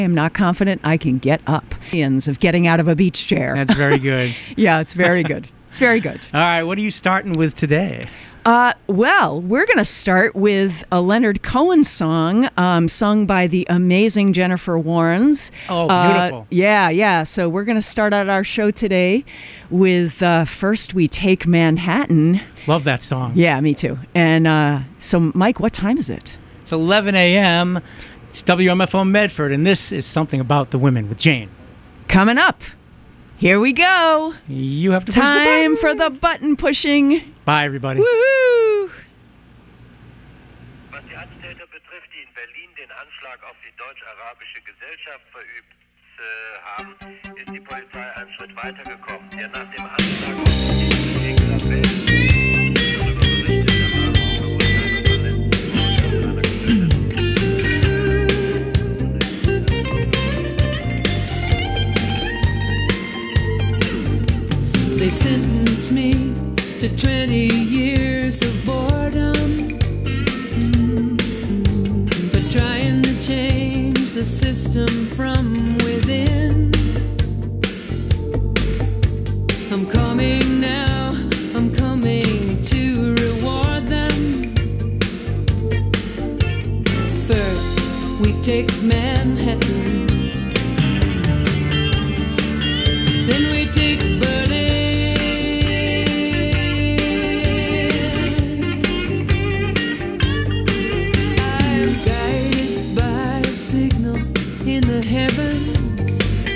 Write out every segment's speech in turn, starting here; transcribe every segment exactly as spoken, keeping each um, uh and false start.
I am not confident I can get up. Of getting out of a beach chair. That's very good. Yeah, it's very good. It's very good. All right, what are you starting with today? Uh, well, we're going to start with a Leonard Cohen song um, sung by the amazing Jennifer Warnes. Oh, beautiful. Uh, yeah, yeah. So we're going to start out our show today with uh, First We Take Manhattan. Love that song. Yeah, me too. And uh, so, Mike, what time is it? It's eleven a.m. It's W M F O Medford, and this is Something About the Women with Jane. Coming up. Here we go. You have to push the button. Time for the button pushing. Bye, everybody. Woohoo! Was die Attentäter betrifft, die in Berlin den Anschlag auf die deutsch-arabische Gesellschaft verübt äh, haben, ist die Polizei einen Schritt weitergekommen. Der nach dem Anschlag auf die Diskothek They sentenced me to twenty years of boredom for trying to change the system from within. I'm coming now, I'm coming to reward them. First, we take Manhattan, then we take Berlin. In the heavens,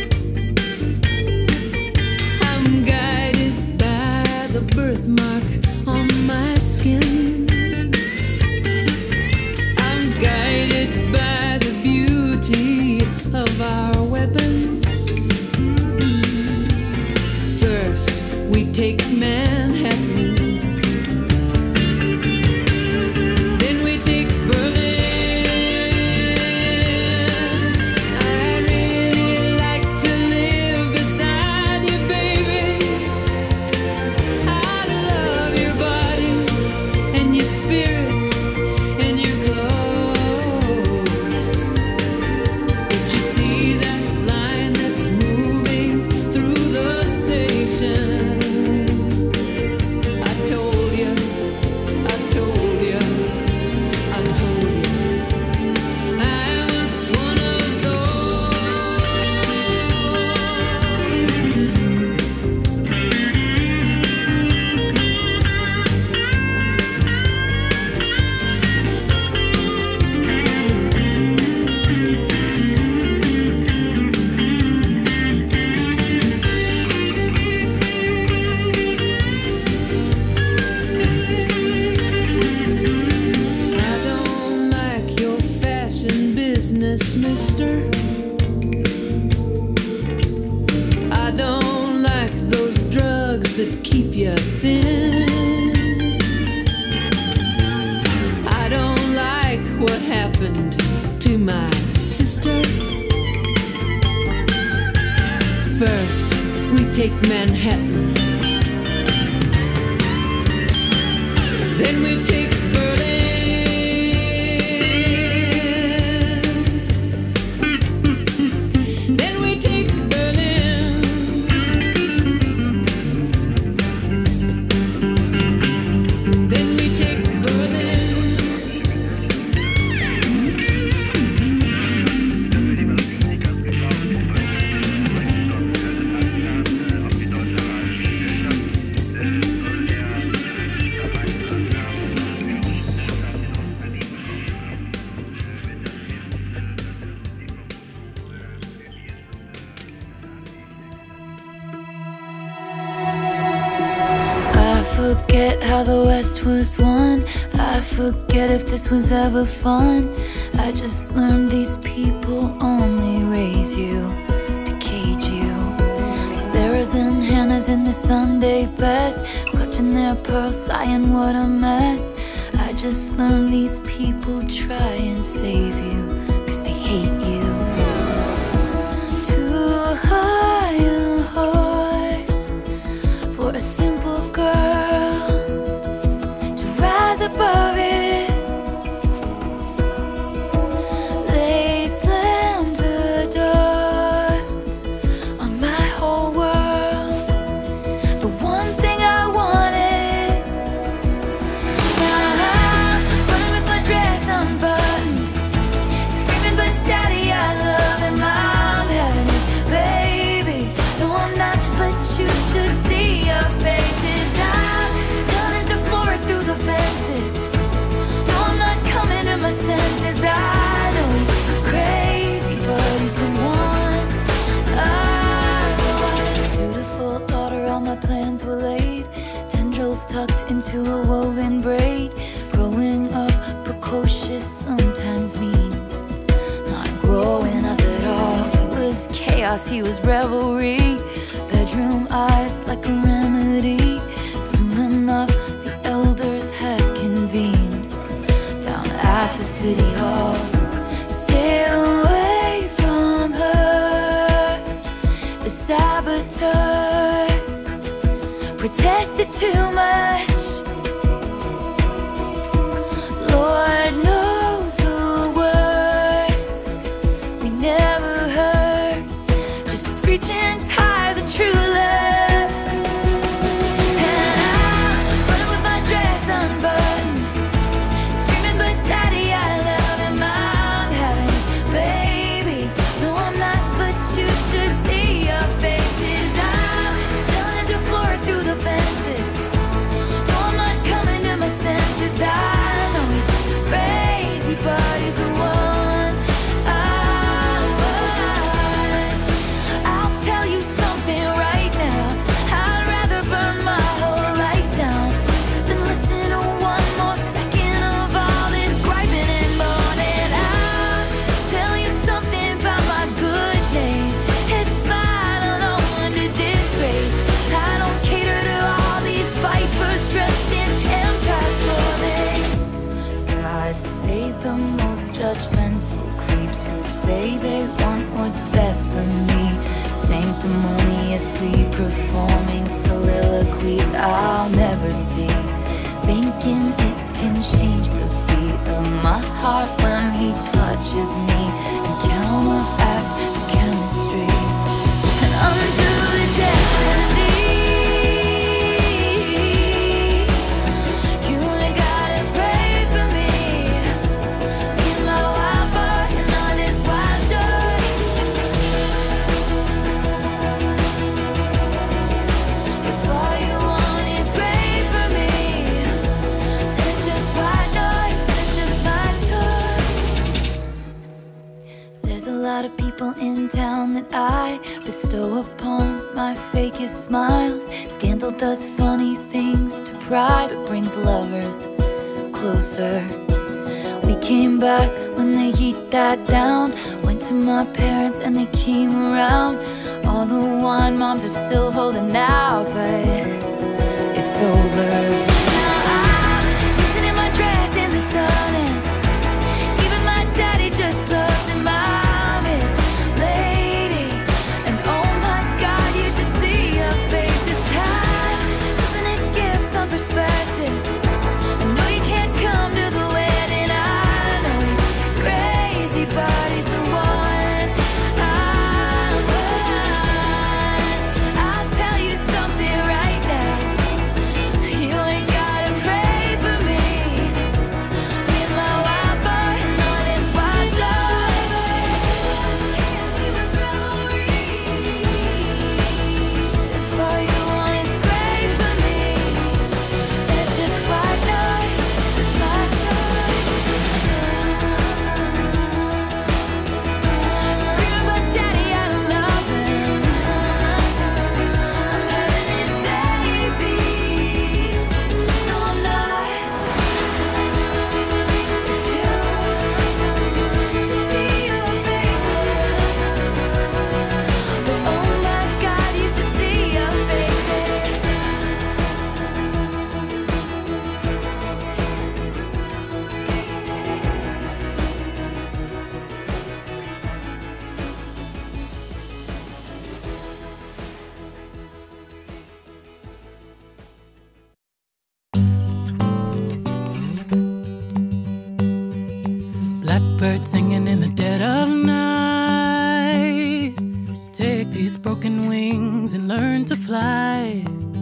I'm guided by the birthmark on my skin. I'm guided by the beauty of our weapons. First, we take Manhattan, then we take Berlin. Mister, I don't like those drugs that keep you thin. I don't like what happened to my sister. First, we take Manhattan, then we take Berlin. Forget how the West was won. I forget if this was ever fun. I just learned these people only raise you to cage you. Sarah's and Hannah's in the Sunday best, clutching their pearls, sighing what a mess. I just learned these people try and save you, cause they hate you. Too high a horse for a simple girl to rise above it. They slammed the door. into a woven braid. Growing up precocious sometimes means not growing up at all. He was chaos, he was revelry. Bedroom eyes like a remedy. Soon enough, the elders had convened down at the city hall. Stay away from her. The saboteurs protested too much. Lord knows the words we never heard. Just screeching tires of true love. And I'm running with my dress unbuttoned, screaming, but daddy, I love him. I'm having his baby. No, I'm not, but you should see your faces. I'm telling him to floor it through the fences. No, I'm not coming to my senses. I know he's crazy, but he's the one I want. I'll tell you something right now. I'd rather burn my whole life down than listen to one more second of all this griping and moaning. I'll tell you something about my good name. It's mine, I'm the one to disgrace. I don't cater to all these vipers dressed in empires clothing. God save the most judgmental creeps who say they want what's best for me, sanctimoniously performing soliloquies I'll never see, thinking it can change the beat of my heart when he touches me and counteract the chemistry and undo the destiny. You ain't gotta pray for me. In my wild boy and all this wild joy. If all you want is great for me, then it's just white noise, then it's just my choice. There's a lot of people in town that I bestow upon my fakest smiles. Scandal does funny things to pride, but brings lovers closer. We came back when the heat died down. Went to my parents and they came around. All the wine moms are still holding out, but it's over. Now I'm dancing in my dress in the sun, and even my daddy just loves him. I'm his lady, and oh my God, you should see your face this time. Doesn't it give some perspective? I know you can't come to the wedding. I know he's crazy, but he's the one I want. I'll tell you something right now. You ain't gotta pray for me. Me and my wild boy and all this wild joy. Chaos, he was revelry. If all you want is great for me, then it's just white noise. It's my choice. Screaming, but daddy, I love him. I'm having his baby. No, I'm not. It's you. Should see your faces. But oh my God, you should see your faces. Blackbird singing in the dead of night. Take these broken wings and learn to fly.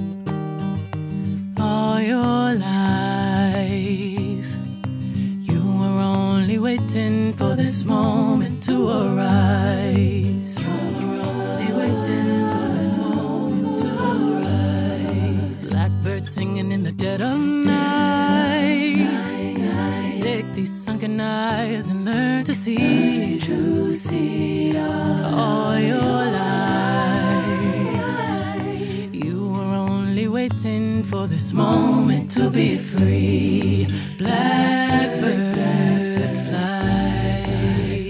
All your life, you were only waiting for this moment to arise. You were only waiting for this moment to arise. Blackbird singing in the dead of night. Take these sunken eyes and learn to see, to see all your life. You were only waiting waiting for this moment to be free. Blackbird fly,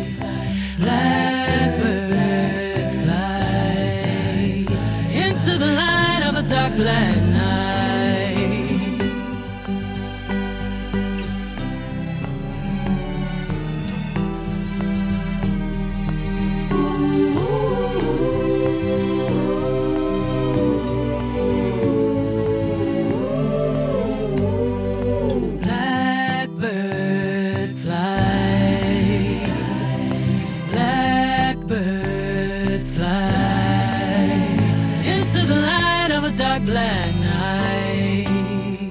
blackbird fly into the light of a dark black night. Black night.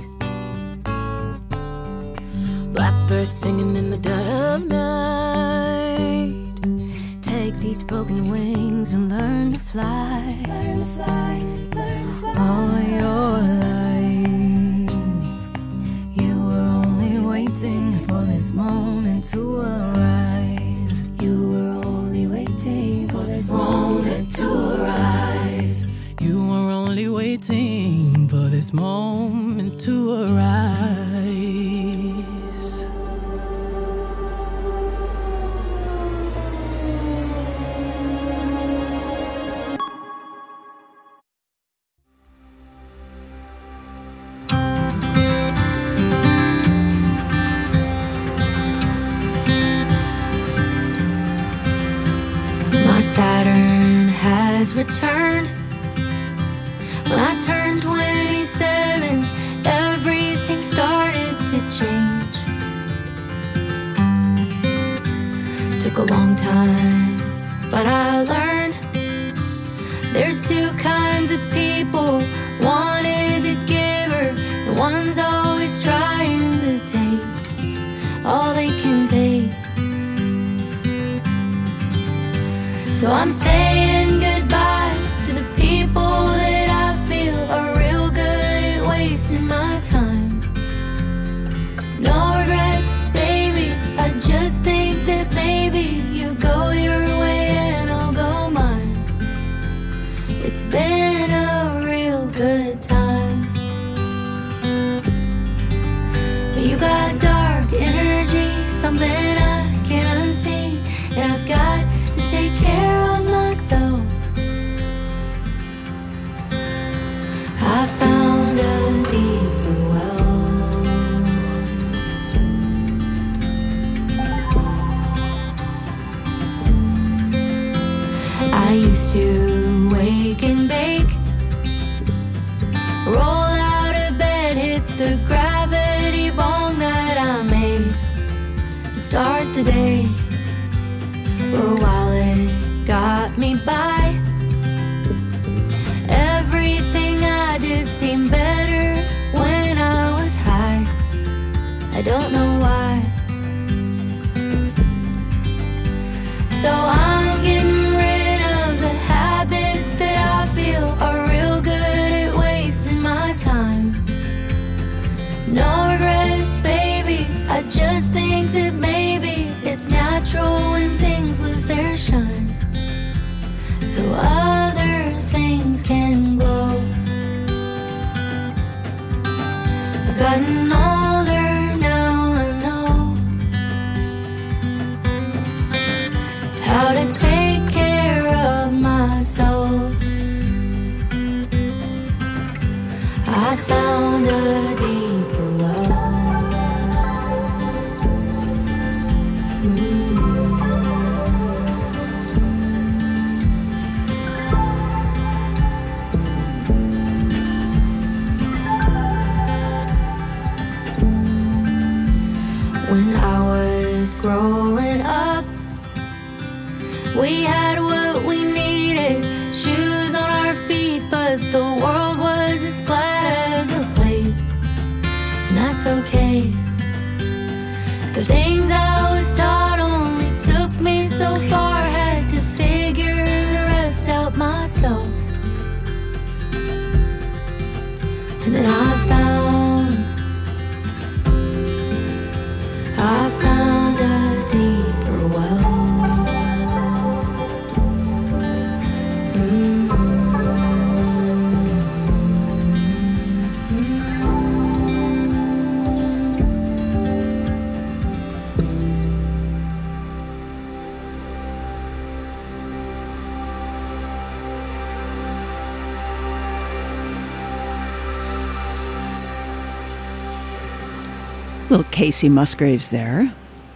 Blackbird singing in the dead of night. Take these broken wings and learn to fly. Learn to fly, learn to fly. All your life you were only waiting for this moment to arise. You were only waiting for this moment to arise. You were only waiting for this moment to arise. My Saturn has returned. When I turned twenty-seven, everything started to change. Took a long time, but I learned there's two kinds of people. One is a giver, and one's always trying to take all they can take. So I'm saying goodbye to the people that I feel are real good at wasting my time. No regrets, baby, I just think that maybe you go your way and I'll go mine. It's been a real good time. But you got dark energy, something I can't unsee, and I've got to take care of myself. I found a deeper well. I used to wake and bake, roll out of bed, hit the gravity bong that I made, and start the day. For a while it got me by. Everything I did seemed better when I was high. I don't know why. So I'm getting rid of the habits that I feel are real good at wasting my time. No regrets, baby, I just think that maybe it's natural when things lose their shine, so other things can glow. I've gotten older now, I know how to take care of myself. I found a deeper well. Mm. When I was growing up, we had what we needed, shoes on our feet, but the world was as flat as a plate, and that's okay. The things I was taught only took me so far, had to figure the rest out myself. And then I found, I found a deeper well. Mm-hmm. Little Casey Musgraves there.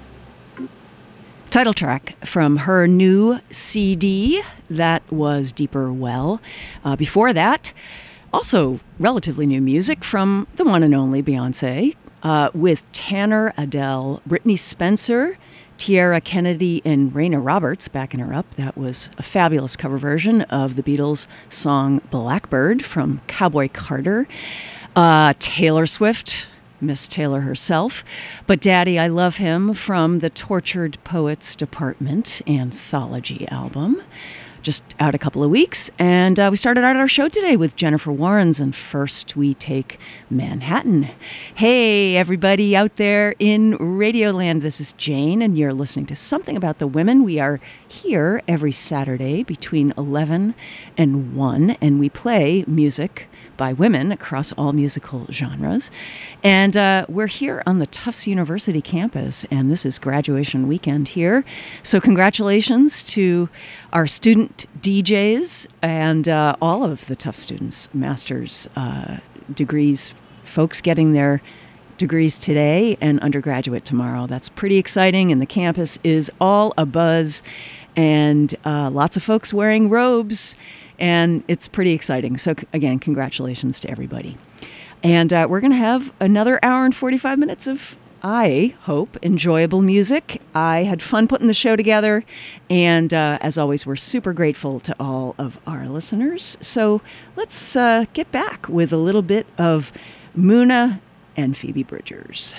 Title track from her new C D, that was Deeper Well. Uh, before that, also relatively new music from the one and only Beyonce, uh, with Tanner Adele, Brittany Spencer, Tiara Kennedy, and Raina Roberts backing her up. That was a fabulous cover version of the Beatles' song Blackbird from Cowboy Carter. Uh, Taylor Swift, Miss Taylor herself, But Daddy, I Love Him from the Tortured Poets Department anthology album. Just out a couple of weeks. And uh, we started out our show today with Jennifer Warnes, and first we take Manhattan. Hey, everybody out there in Radioland, this is Jane, and you're listening to Something About the Women. We are here every Saturday between eleven and one, and we play music by women across all musical genres. And uh, we're here on the Tufts University campus, and this is graduation weekend here. So congratulations to our student D Js and uh, all of the Tufts students, master's uh, degrees, folks getting their degrees today and undergraduate tomorrow. That's pretty exciting, and the campus is all abuzz, and uh, lots of folks wearing robes, and it's pretty exciting. So again, congratulations to everybody. And uh, we're going to have another hour and forty-five minutes of, I hope, enjoyable music. I had fun putting the show together, and uh, as always, we're super grateful to all of our listeners. So let's uh, get back with a little bit of Muna and Phoebe Bridgers.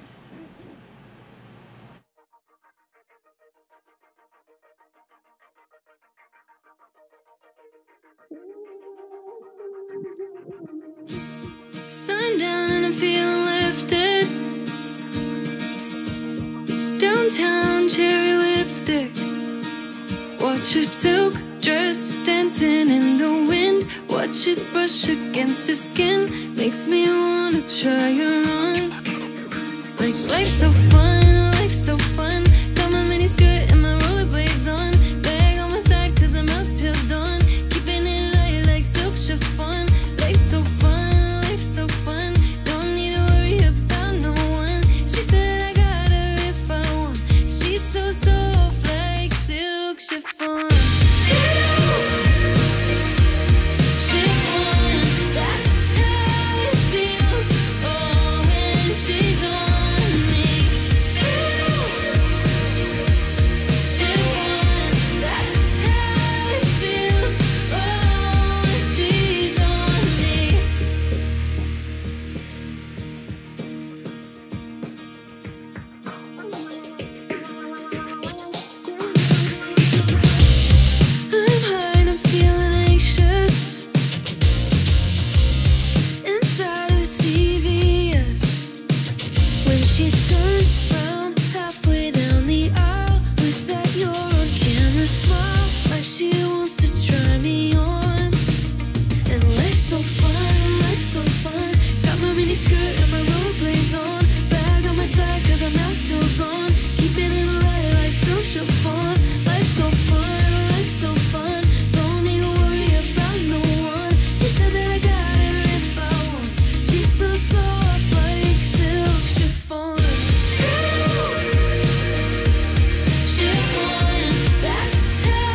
Sundown and I'm feeling lifted. Downtown cherry lipstick. Watch your silk dress dancing in the wind. Watch it brush against her skin. Makes me wanna try her on. Like life's so fun, life's so fun. Got my mini skirt and my rollerblades on. Bag on my side cause I'm out till dawn. Keeping it light like silk chiffon. Life's so fun, life's so fun. Don't need to worry about no one. She said I got her if I want. She's so soft like silk chiffon. That's how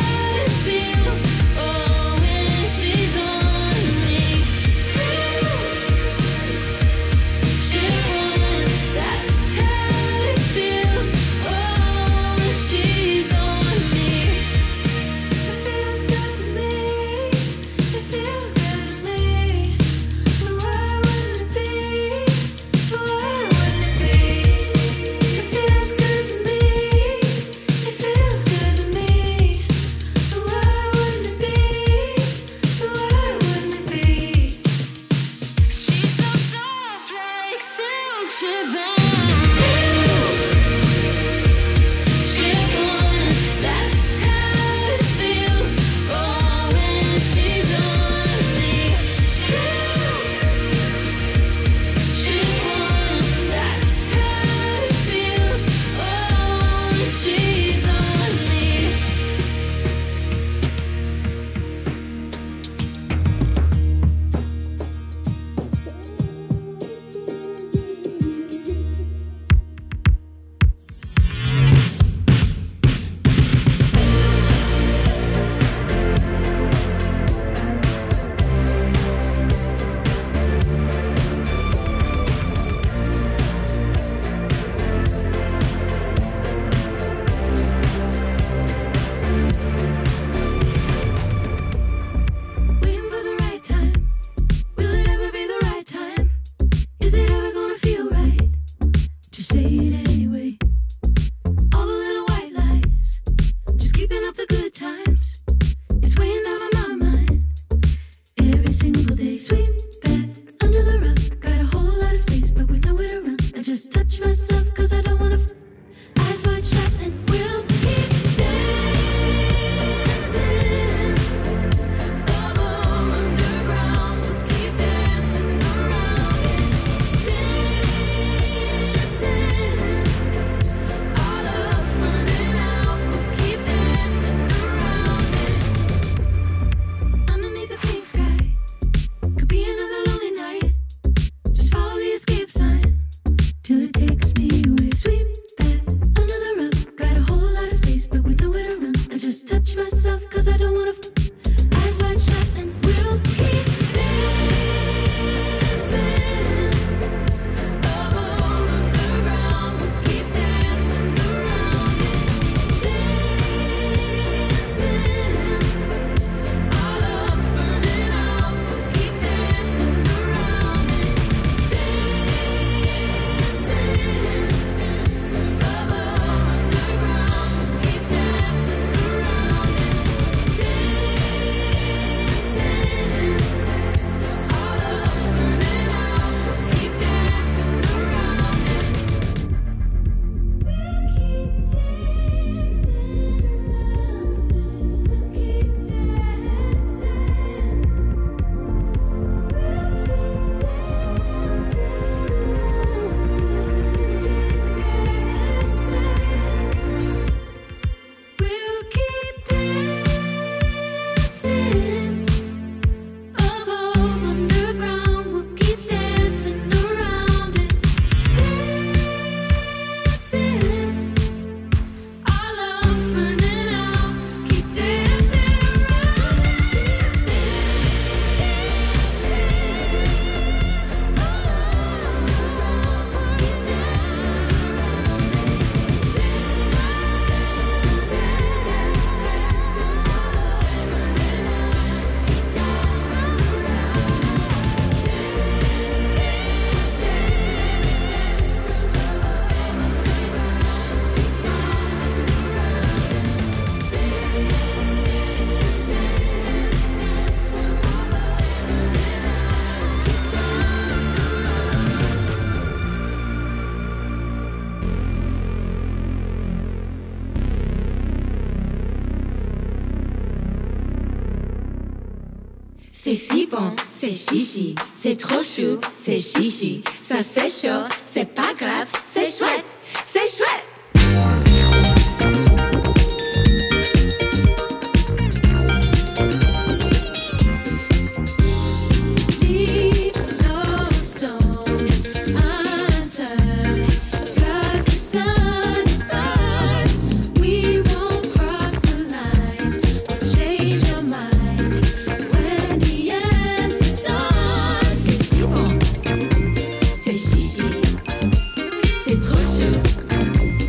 C'est si bon, c'est chichi, c'est trop chou, c'est chichi. Ça c'est chaud, c'est pas grave, c'est chouette, c'est chouette. C'est trop chaud.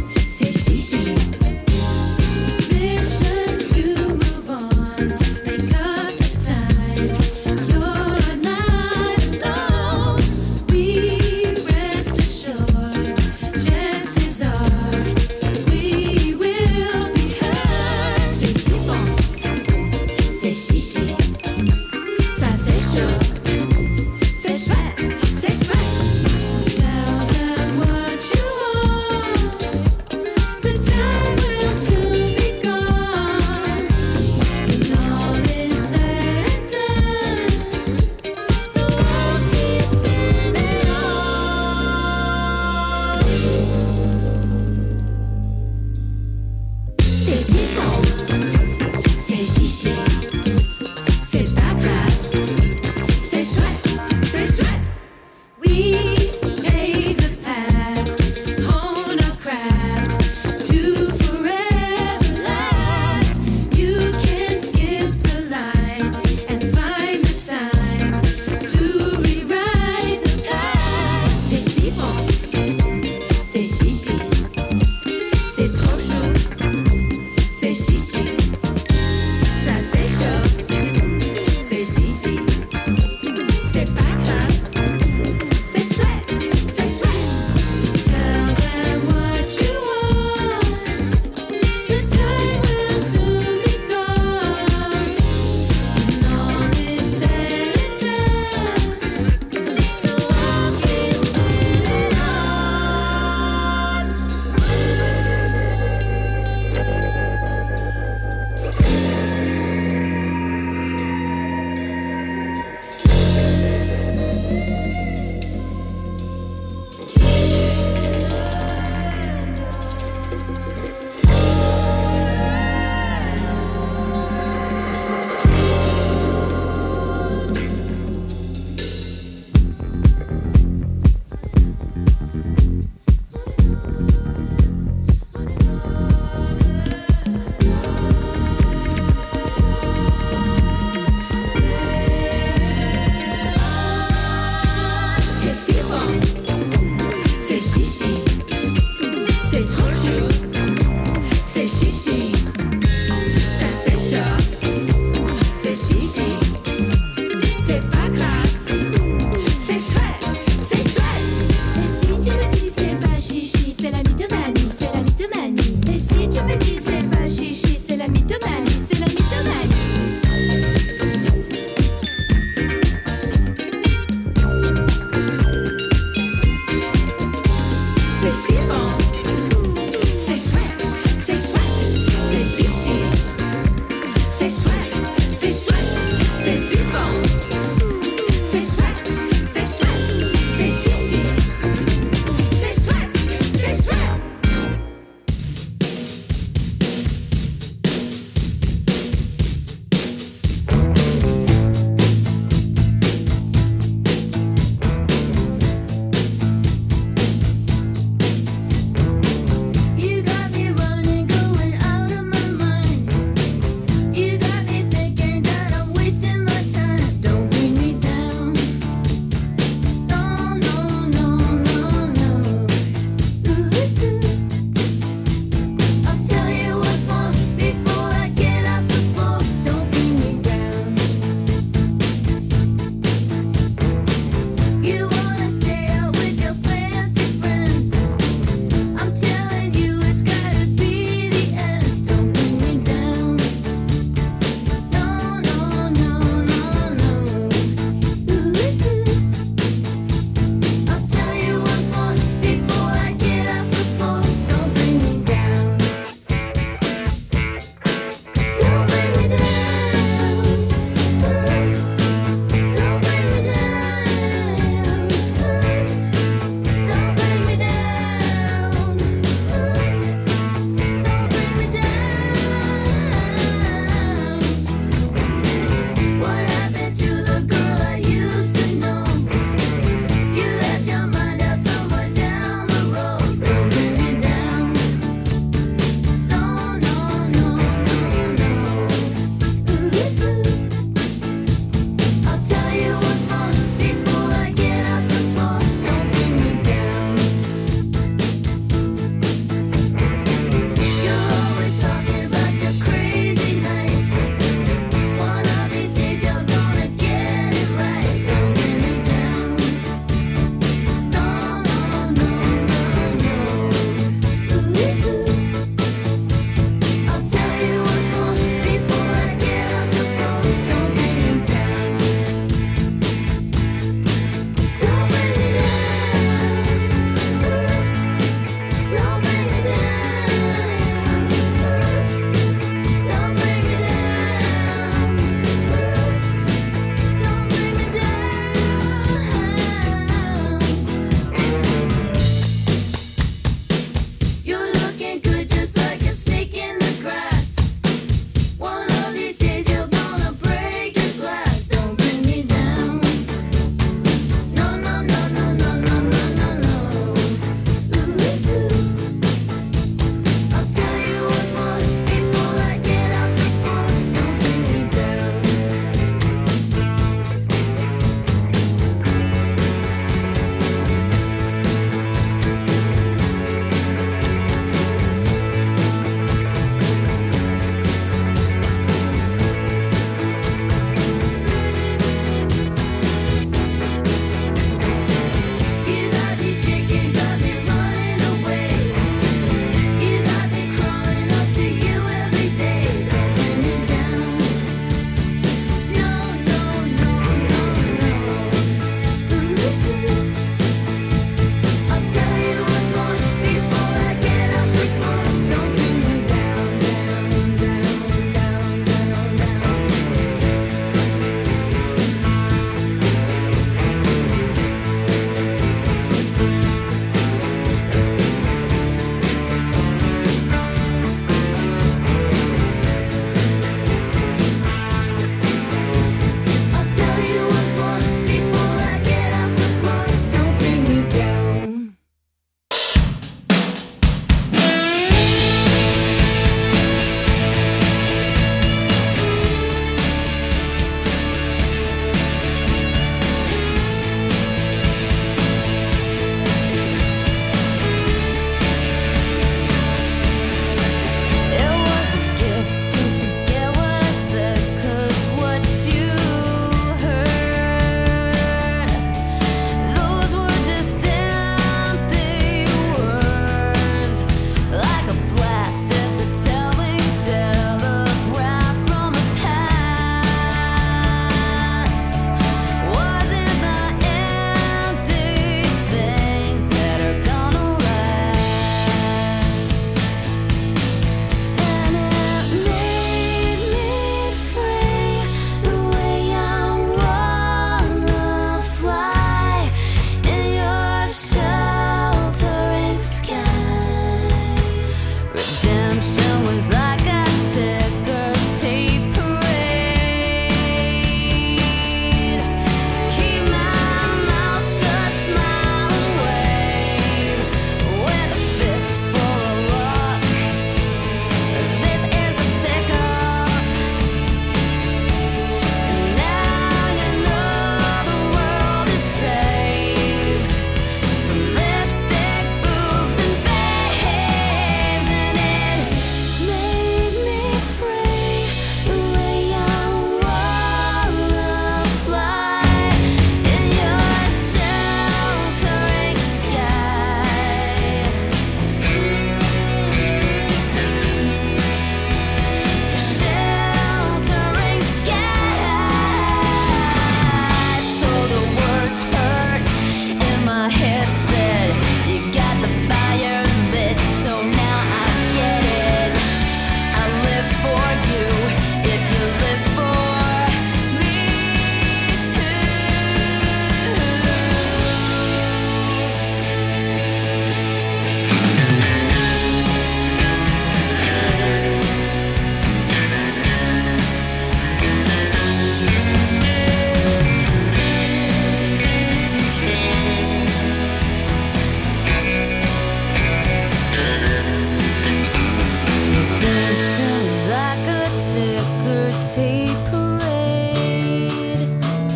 Tea parade.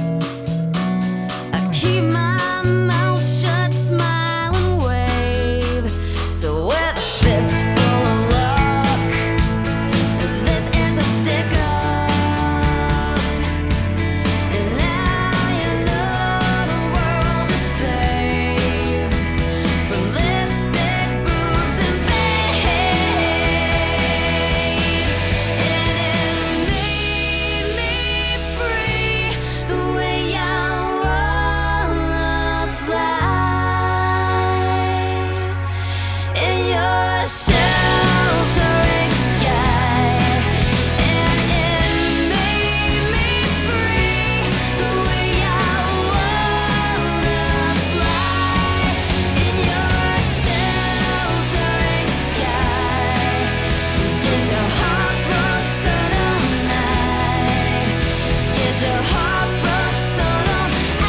I keep my mouth shut, smile and wave. So with a fist full of luck, this is a stick up. And now you know the world is saved from lipstick, boobs, and babes. And it made me free the way I wanna fly in your sheltering sky. And it made me free the way I wanna fly in your sheltering sky. Get your heart broke, so don't I. Get your heart broke, so don't I.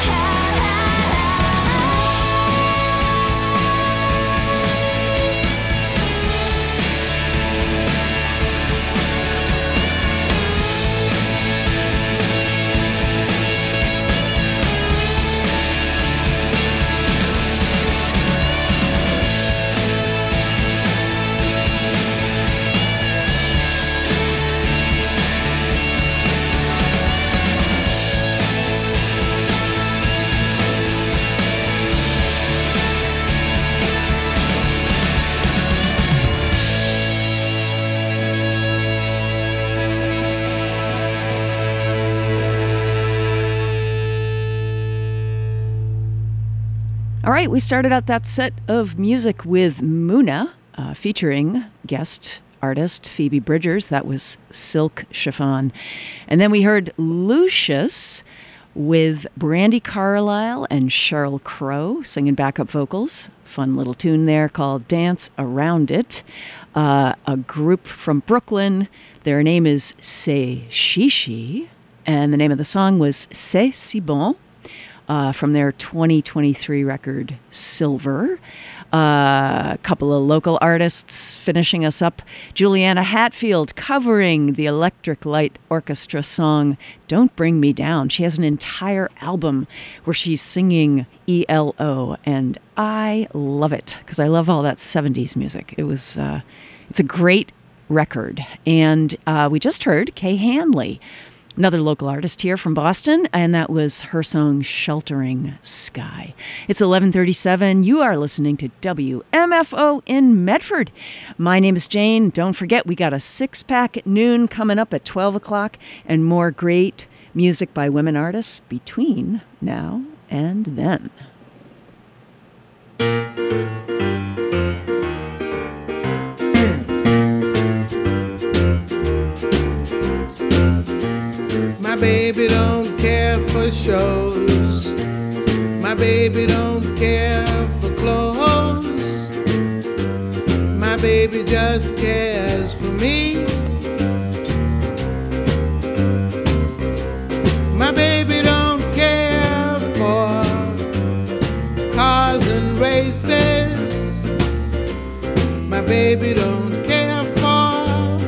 All right, we started out that set of music with Muna, uh, featuring guest artist Phoebe Bridgers. That was Silk Chiffon. And then we heard Lucius with Brandi Carlile and Sheryl Crow singing backup vocals. Fun little tune there called Dance Around It. Uh, a group from Brooklyn. Their name is C'est Chichi, and the name of the song was C'est Si Bon. Uh, from their twenty twenty-three record, Silver. Uh, a couple of local artists finishing us up. Juliana Hatfield covering the Electric Light Orchestra song, Don't Bring Me Down. She has an entire album where she's singing E L O, and I love it because I love all that seventies music. It was, uh, it's a great record. And uh, we just heard Kay Hanley, another local artist here from Boston, and that was her song Sheltering Sky. It's eleven thirty-seven. You are listening to W M F O in Medford. My name is Jane. Don't forget, we got a six-pack at noon coming up at twelve o'clock, and more great music by women artists between now and then. My baby don't care for shows. My baby don't care for clothes. My baby just cares for me. My baby don't care for cars and races. My baby don't care for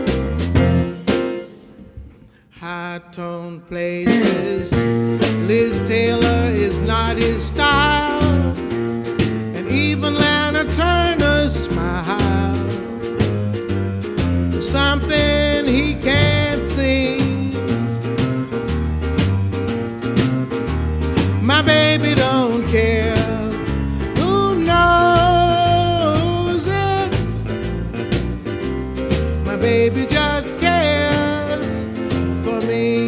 high-tone places. Liz Taylor is not his style, and even Lana Turner's smile is something he can't see. My baby don't care who knows it. My baby just cares for me.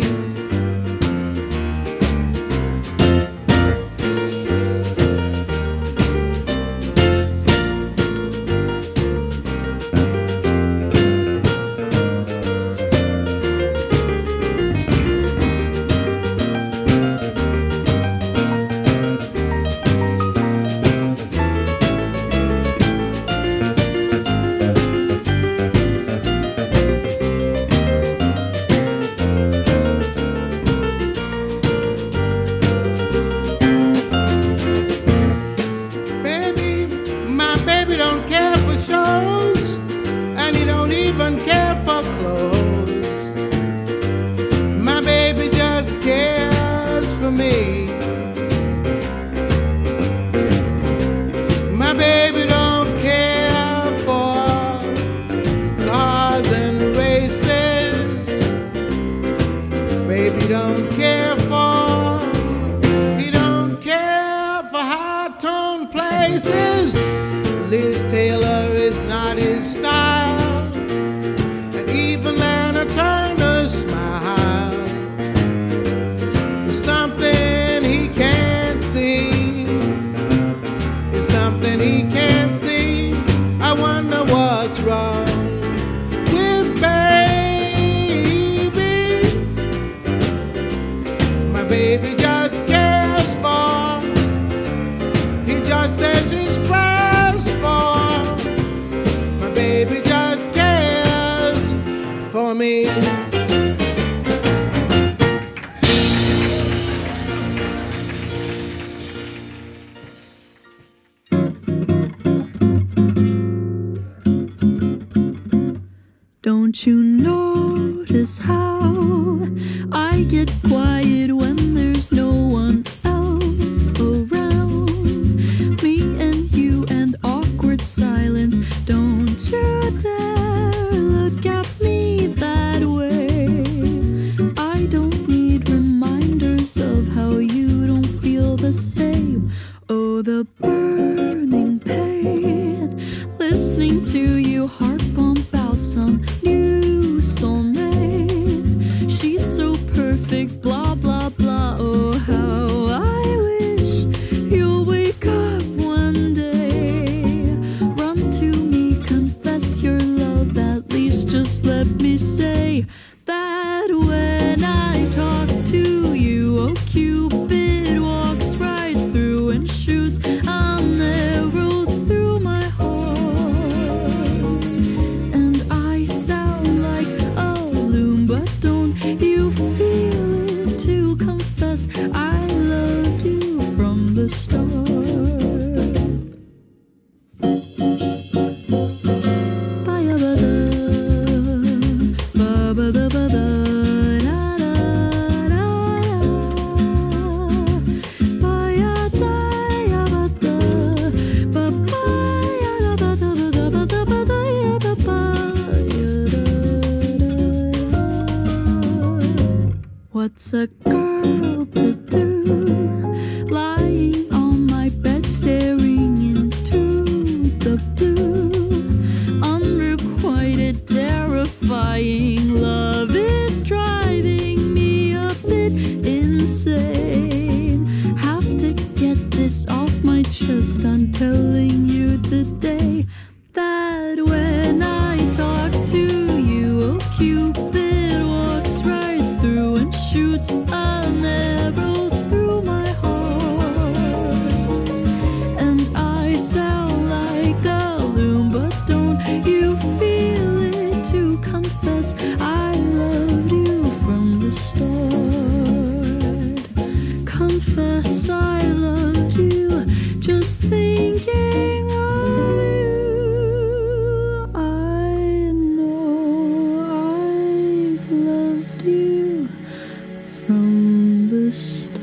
he don't care for. He don't care for high-tone places. Liz Taylor is not his style, and even Lana Turner's smile is something he can't see. It's something he can't see. I wonder what's wrong with baby. My baby just cares for. He just says his prayers for. My baby just cares for me. Don't you notice how I get quiet when there's no one else around? Me and you and awkward silence. Don't you dare look at me that way. I don't need reminders of how you don't feel the same. Oh, the burning pain, listening to you heart pump out some new soulmate. She's so perfect, blah, blah, blah. Oh, how I wish you'll wake up one day. Run to me, confess your love, at least just let me say that when I talk to you, oh, Cupid walks right through and shoots an arrow through my heart. And I sound like a loon, but don't you feel it to confess I loved you from the start? What's a girl to do, lying on my bed staring into the blue? Unrequited, terrifying love is driving me a bit insane. Have to get this off my chest, I'm telling you today that when I talk to you, oh, Cupid walks right through and shoots an arrow through my heart. And I sound like a loon, but don't you feel it to confess I loved you from the start? Confess I loved you, just thinking of you. I know I've loved you from the start.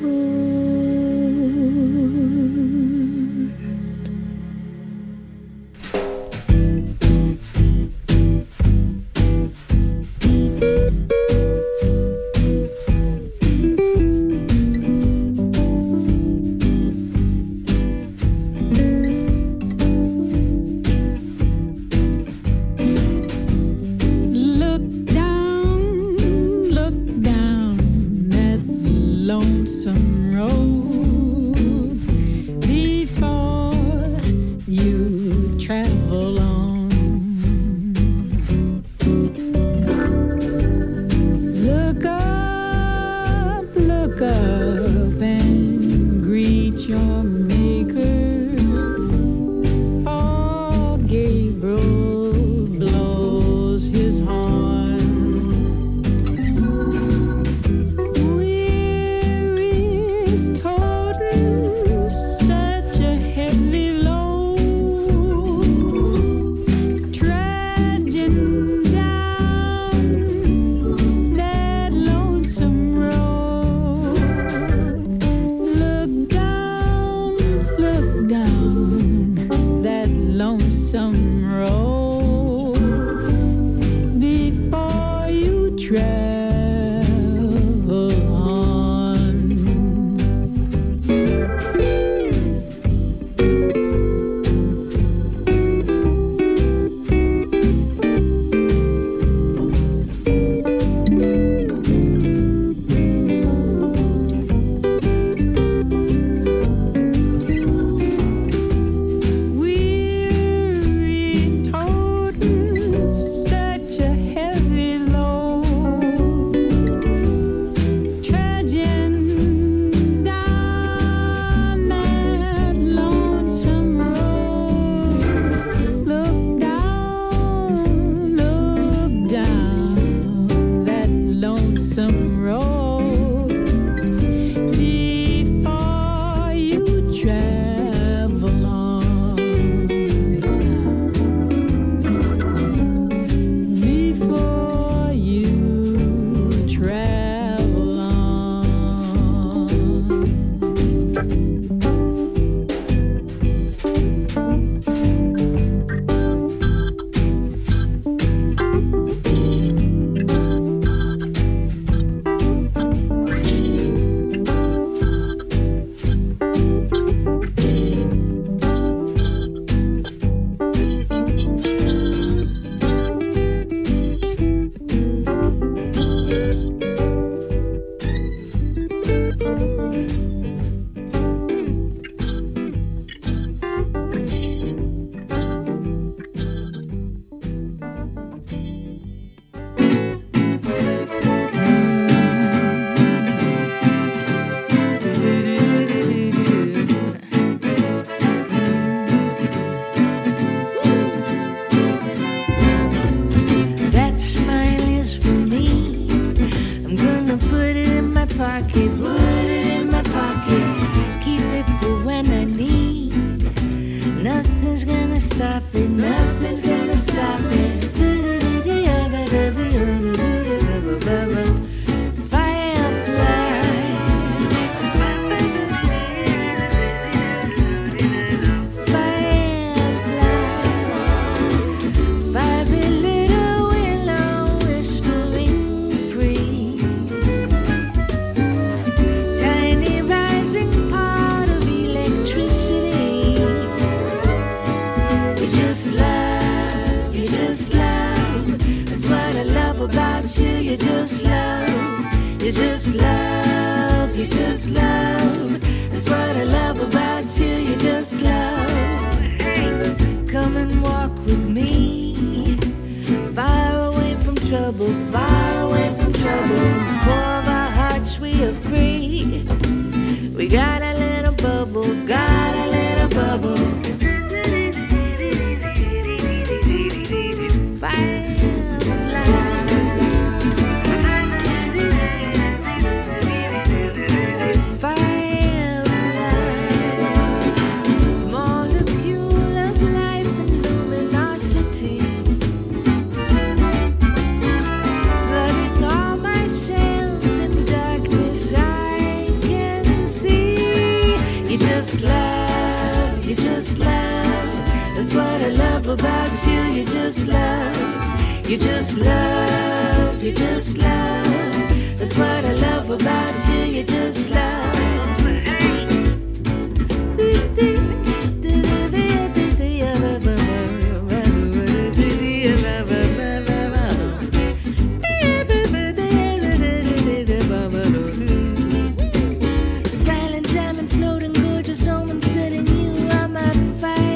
road before you travel on. Before you travel on. That smile is for me. I'm gonna put it in my pocket, put it in my pocket. Keep it for when I need. Nothing's gonna stop it, nothing's gonna stop it. About you, you just love, you just love, you just love. That's what I love about you, you just love. Come and walk with me, far away from trouble, far away from trouble. For of our hearts we are free. We got a little bubble, got a little bubble. About you, you just love, you just love, you just love. That's what I love about you, you just love. Silent diamond floating, gorgeous omen setting you on my fire.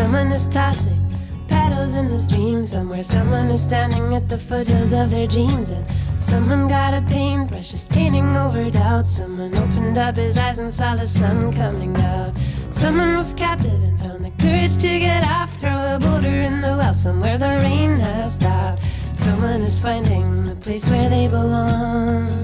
Someone is tossing paddles in the stream somewhere. Someone is standing at the foothills of their dreams. And someone got a paintbrush, is painting over doubt. Someone opened up his eyes and saw the sun coming out. Someone was captive and found the courage to get off. Throw a boulder in the well somewhere the rain has stopped. Someone is finding the place where they belong.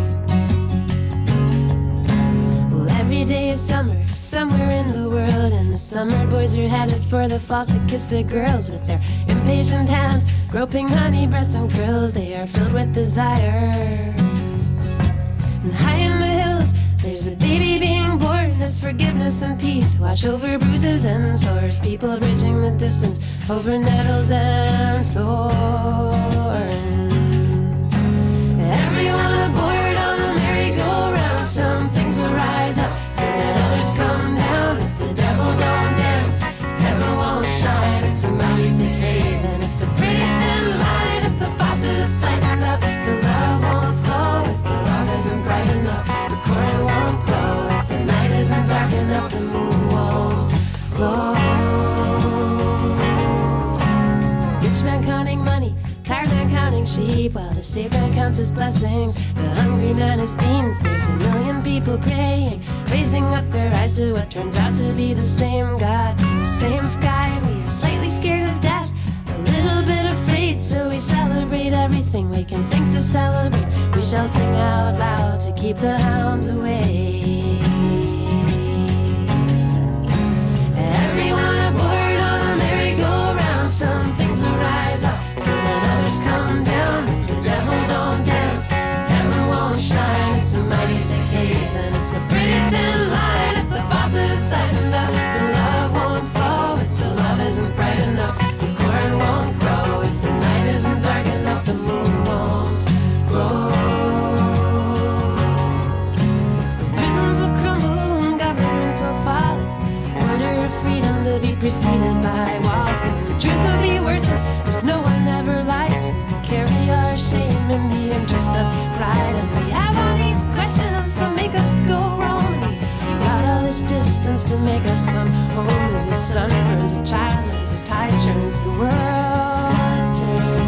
Well, every day is summer somewhere in the world, and the summer boys are headed for the falls to kiss the girls with their impatient hands, groping honey, breasts, and curls. They are filled with desire. And high in the hills, there's a baby being born. There's forgiveness and peace wash over bruises and sores. People bridging the distance over nettles and thorns. Everyone aboard on a merry-go-round. Some things will rise up so that others come down. If the devil don't dance, heaven won't shine. It's a mighty thick haze and it's a pretty thin line. If the faucet is tightened up, the love won't flow. If the love isn't bright enough, the current won't grow. If the night isn't dark enough, the moon won't glow. Rich man counting money, tired man counting sheep, while the saved man counts his blessings. The hungry man is beans. There's a million people praying, raising up their eyes to what turns out to be the same God, the same sky. We are slightly scared of death, a little bit afraid, so we celebrate everything we can think to celebrate. We shall sing out loud to keep the hounds away. Everyone aboard on a merry-go-round. Some things will rise up so that others come down. If the devil don't dance, heaven won't shine. It's a mighty thick haze and it's a pretty thin line. If the faucet is tightened up, the love won't flow. If the love isn't bright enough, the corn won't grow. If the night isn't dark enough, the moon won't glow. Prisons will crumble and governments will fall. It's the order of freedom to be preceded by walls, 'cause the truth will be worthless if no one ever lied. So we carry our shame in the interest of pride, and we have all these questions to make us go wrong. We got all this distance to make us come home. As the sun burns a child, as the tide turns, the world turns.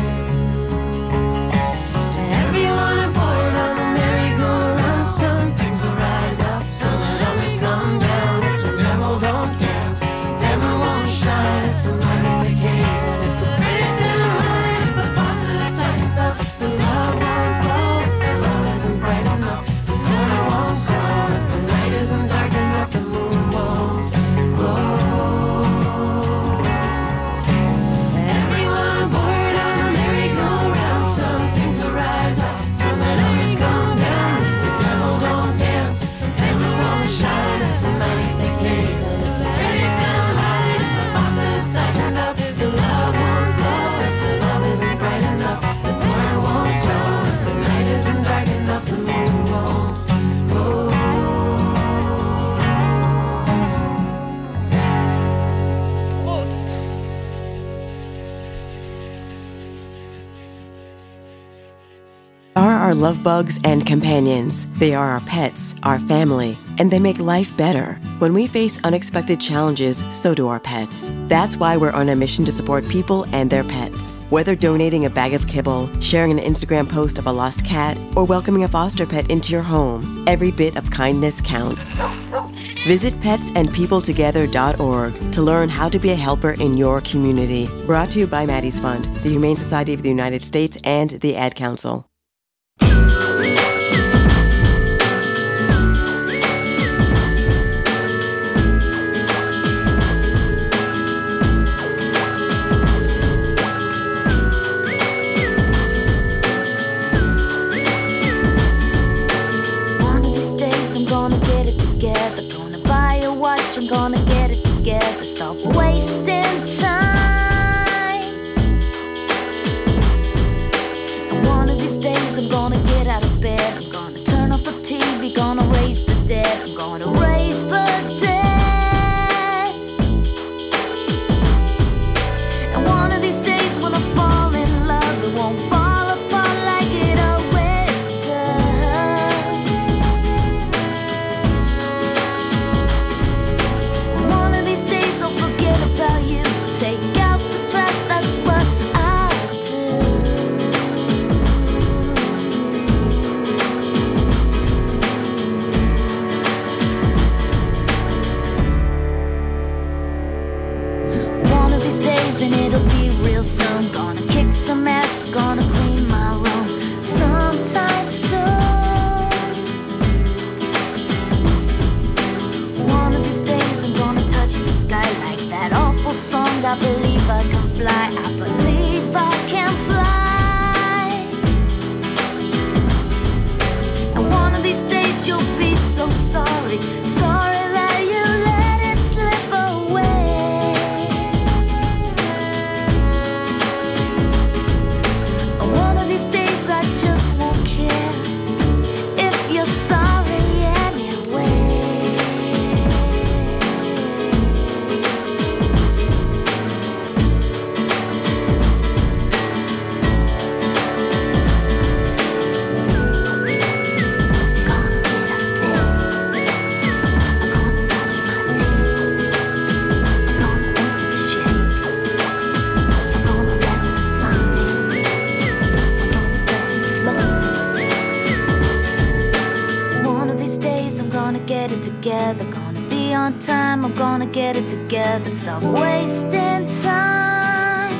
Everyone aboard on a merry-go-round. Some things will rise up so that others come down. If the devil don't dance, heaven won't shine. It's a mighty thick haze and it's a pretty thin line. If the faucet is tightened up, the love won't flow. If the love isn't bright enough, the corner won't glow. If the night isn't dark enough, the moon won't glow. Everyone aboard on a merry-go-round. Some things will rise up so that others come down. If the devil don't dance, heaven won't shine. It's a mighty thick haze and it's a pretty thin line. If the faucet is tightened up, the love won't flow. If the love isn't bright enough, the corn won't grow. If the night isn't dark enough, the moon won't glow. Are our love bugs and companions. They are our pets, our family, and they make life better. When we face unexpected challenges, so do our pets. That's why we're on a mission to support people and their pets. Whether donating a bag of kibble, sharing an Instagram post of a lost cat, or welcoming a foster pet into your home, every bit of kindness counts. Visit pets and people together dot org to learn how to be a helper in your community. Brought to you by Maddie's Fund, the Humane Society of the United States, and the Ad Council. I'm gonna get it together. Stop wasting time. And one of these days I'm gonna get out of bed. I'm gonna turn off the T V, gonna raise the dead. I'm gonna raise the dead. And one of these days when I fall in love, it won't fall apart like it always does. One of these days I'll forget about you. I'm gonna kick some ass, gonna clean my room sometime soon. One of these days I'm gonna touch the sky like that awful song. I believe I can fly, I believe I can fly. And one of these days you'll be so sorry, sorry that you let it slip away. And one of these days I just won't care if you're sorry anyway. Together, gonna be on time, I'm gonna get it together, stop wasting time.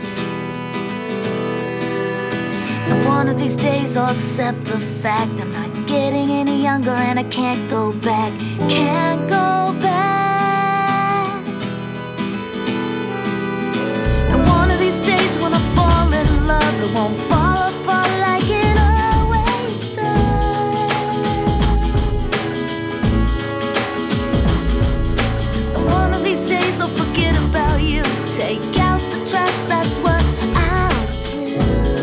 And one of these days I'll accept the fact I'm not getting any younger and I can't go back, can't go back. And one of these days when I fall in love, it won't fall apart like it always does. One of these days I'll forget about you, take out the trash, that's what I'll do.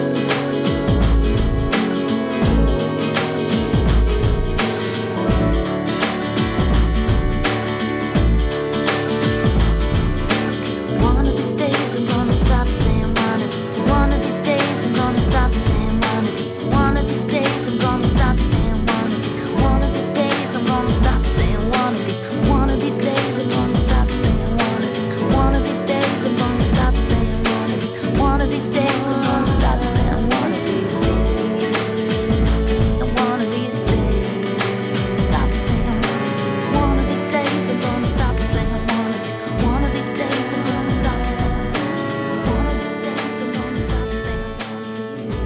One of these days I'm gonna stop saying one of these. One of these days I'm gonna stop saying one of these. One of these days I'm gonna stop saying one of these. One of these days I'm gonna stop saying one of these. One of these days I'm gonna stop saying one of these. One of these days I'm gonna stop saying one of these. One of these days I'm gonna stop saying one of these days. And one of these days, stop saying one of these. One of these days I'm gonna stop saying one of these. One of these days I'm gonna stop saying one of these. One of these days I'm gonna stop saying one of these.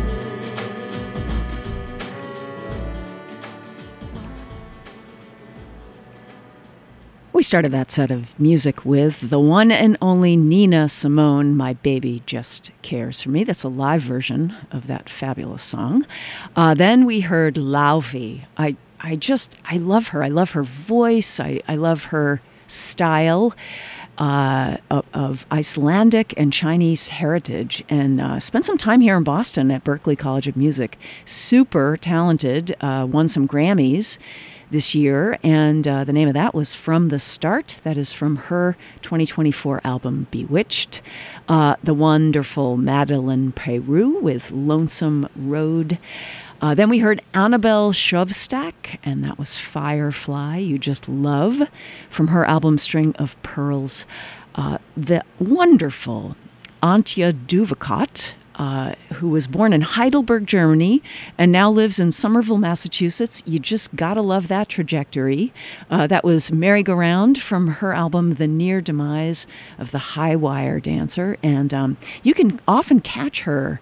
We started that set of music with the one and only Nina Simone, My Baby Just Cares For Me. That's a live version of that fabulous song. Uh, then we heard Lauvi. I, I just, I love her. I love her voice. I, I love her style uh, of, of Icelandic and Chinese heritage, and uh, spent some time here in Boston at Berklee College of Music. Super talented, uh, won some Grammys this year, and uh, the name of that was From the Start. That is from her twenty twenty-four album Bewitched. Uh, the wonderful Madeline Peru with Lonesome Road. Uh, then we heard Annabelle Shovstack, and that was Firefly, You Just Love, from her album String of Pearls. Uh, the wonderful Antje Duvakot, Uh, who was born in Heidelberg, Germany, and now lives in Somerville, Massachusetts. You just gotta love that trajectory. Uh, that was Merry-Go-Round from her album The Near Demise of the High Wire Dancer. And um, you can often catch her